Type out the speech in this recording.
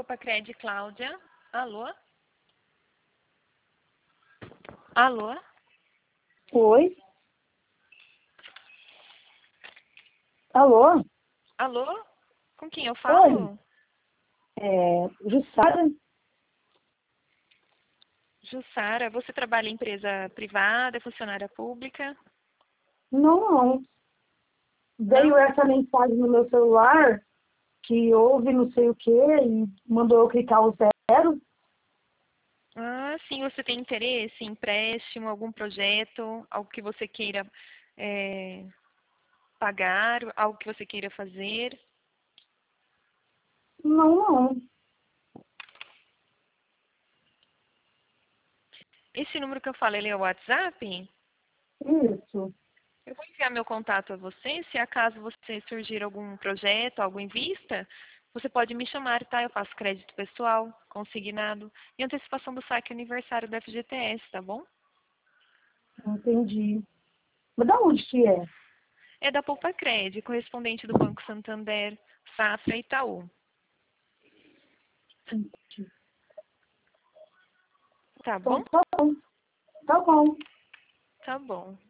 Cred, Cláudia. Alô? Alô? Oi? Alô? Alô? Com quem eu Oi? falo? Jussara? Jussara, você trabalha em empresa privada, é funcionária pública? Não. Veio Não? essa mensagem no meu celular que houve não sei o que e mandou eu clicar o 0. Ah, sim, você tem interesse em empréstimo, algum projeto, algo que você queira pagar, algo que você queira fazer? Não. Esse número que eu falo, ele é o WhatsApp? Isso. Eu vou enviar meu contato a você. Se acaso você surgir algum projeto, algo em vista, você pode me chamar, tá? Eu faço crédito pessoal, consignado e antecipação do saque aniversário da FGTS, tá bom? Entendi. Mas da onde que é? É da Poupa Cred, correspondente do Banco Santander, Safra e Itaú. Entendi. Tá bom? Então tá bom. Tá bom. Tá bom.